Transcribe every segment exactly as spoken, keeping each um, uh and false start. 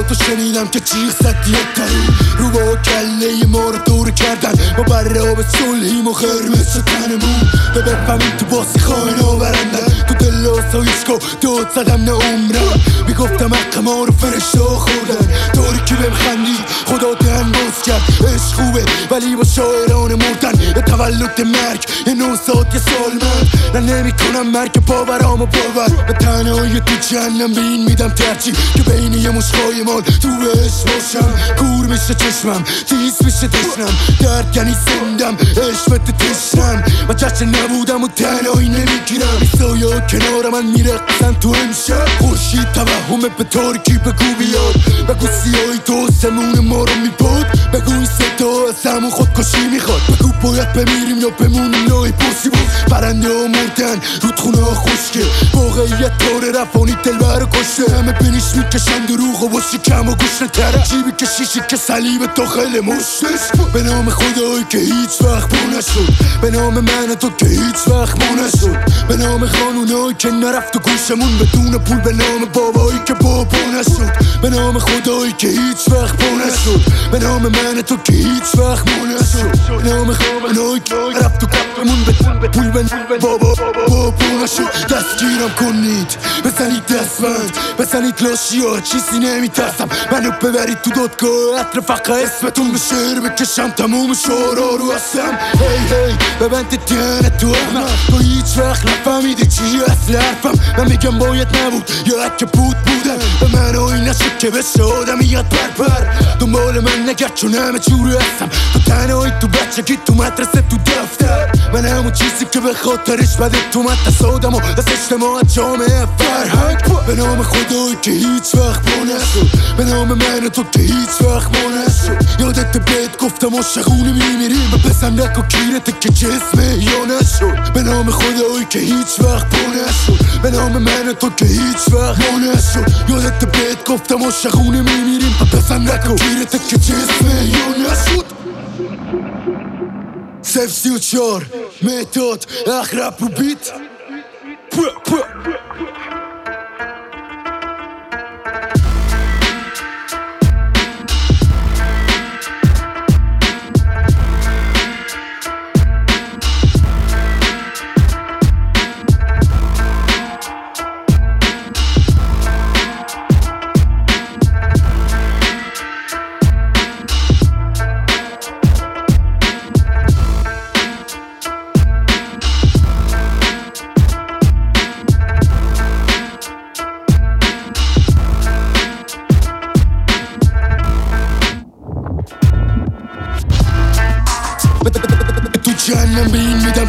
تو شنیدم که جیغ زدی اتری رو با کله ما رو دور کردن ما برای صلحیم و قرمز شد تنمون به بفهمیم تو باسی خواهن آورندن تو دل آسایشگاه داد زدم نه عمرم میگفتم حق ما رو فرشته خوردن داری که بهم خندید خدا دهن باز کرد عشق خوبه ولی با شاعران مردن به تولد مرگ یه نه ساعت یه سال من نه نمی کنم مرگ باورامو باور به تنهایی تو جهنم به این میدم ترجیح که بین یه مشقای مال تو عشق باشم کور میشه چشمم تیز میشه تشنم درد یعنی زندم عشق تشنم و جشن نبودم و تنهایی نمیگیرم ایسایی ها کنار من میرقصن تو امشب خورشید توهم به تاریکی بگو بیاد بگو سیاهی تو آسمون ما رو میباد بگو این صدا از همون خودکشی میخواد بگو باید بمیریم یا بمونیم نای پرسی بود پرنده ها مردن رودخونه ها خشکه واقعیت تاره رفانی دلبر رو کشته همه بینیش میکشن دروغ و باشی کم و گوش نتره جیبی که شیشی که صلیب داخل مشتش به نام خدایی که هیچ وقت بو نشد به نام من تو که هیچ وقت بو نشد به نام خانونایی که نرفت و گوشمون بدون پول به نام بابایی که بابا نشد به نام خدایی که هیچ وقت بو نشد به نام من تو که هیچ وقت بو نشد به نام خانونایی که رفت و گوشمون بدون پول به بابا بابا نشد دستگیرم کنید بزنید دستبند بزنید لاشیا چیزی نمیترسم منو ببرید تو دادگاه عطر فقط اسمتون به شعر بکشم تموم شعرها رو هستم هی هی ببند دهن تو احمد تو هیچ وقت نفهمیدی چی اصل حرفم من میگم باید نبود یا اگه بود بودم به من آی نشد که بشه آدمیت پر پر دنبال من نگرد چون همه جوری هستم تو تنهایی تو بچگی تو مدرسه تو دفتر من همون چیزی که به خاطرش بده تو مدرسه آدم و از اجتماع جامعه فرهنگ به نام خدایی که هیچ وقت با نشد به نام من تو که هیچ وقت با نشد یادت بهت گفتم عاشقونه میمیریم و بزن نکو کیرت که جسمه یا نشد به نام خدایی که هیچ وقت با نشد به نام من تو که هیچ وقت با نشد یادت بهت گفتم عاشقونه میمیریم و بزن نکو کیرت که جسمه یا نشد سف سی و چار مهداد اخرب رو بیت پو پو تو جهنم به این میدم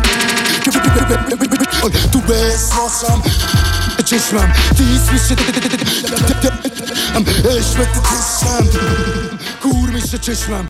تو به اسماسم چشمم تیز میشه عشق به تشم کور میشه چشمم